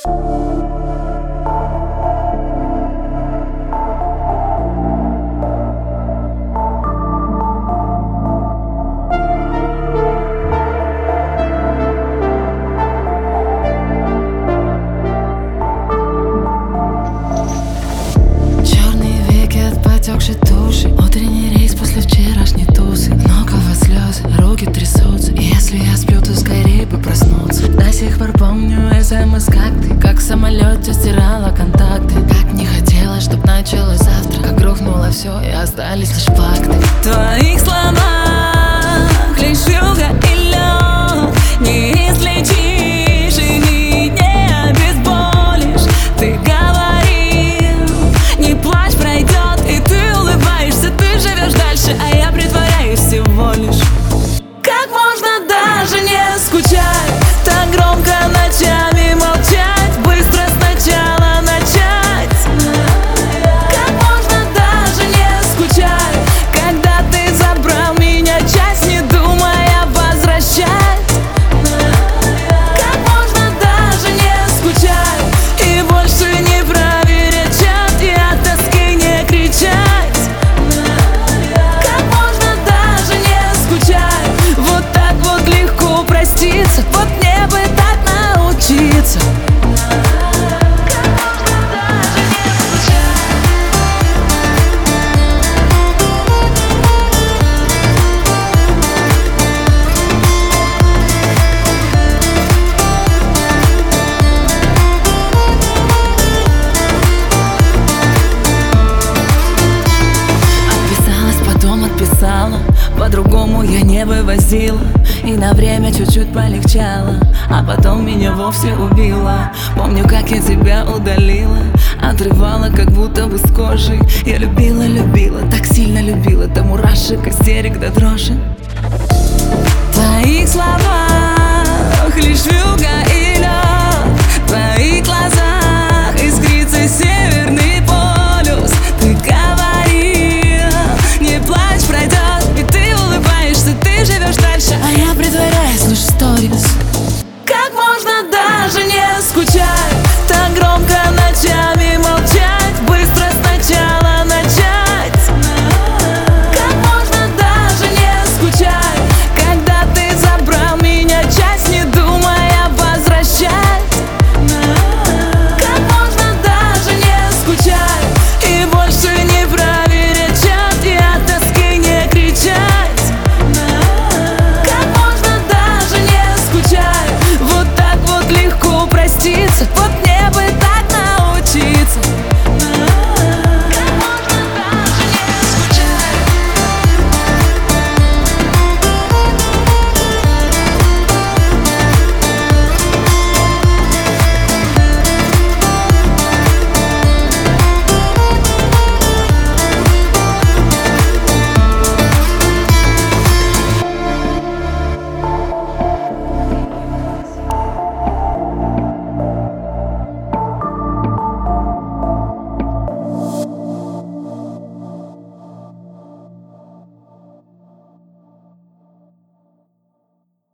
Потекшей туши, утренний рейс после вчерашней тусы. Многого слез, руки трясутся. И если я сплю, то скорее бы проснуться. До сих пор помню СМС, как ты, как в самолете стирала контакты. Как не хотела, чтоб началось завтра. Как рухнуло все и остались лишь факты. В твоих словах лишь вьюга и лед. Не излечишь и не обезболишь. Ты говорил, не плачь, пройдет. Ты живешь дальше, а я притворяюсь всего лишь. Как можно даже не скучать, так громко ночами молчать, быстро сначала начать? Как можно даже не скучать, когда ты забрал меня часть, не думая возвращать? Как можно даже не скучать и больше не проверять чат, и от тоски не кричать? Вот мне бы так научиться. Отписалась, потом отписала, по-другому я не вывозила. И на время чуть-чуть полегчало, а потом меня вовсе убило. Помню, как я тебя удалила, отрывала как будто бы с кожи. Я любила, любила, так сильно любила, до мурашек, истерик, до дрожи. В твоих словах лишь вьюга и лед. В твоих глазах искрится северный полюс. Ты говорил, не плачь, пройдет. И ты улыбаешься, ты живешь дальше, а я притворяюсь лишь сторис. Как можно даже не скучать, так громко ночами молчать, быстро сначала начать? Как можно даже не скучать, когда ты забрал меня часть, не думая возвращать? Как можно даже не скучать и больше не проверять чат, и от тоски не кричать? Вот так вот легко проститься.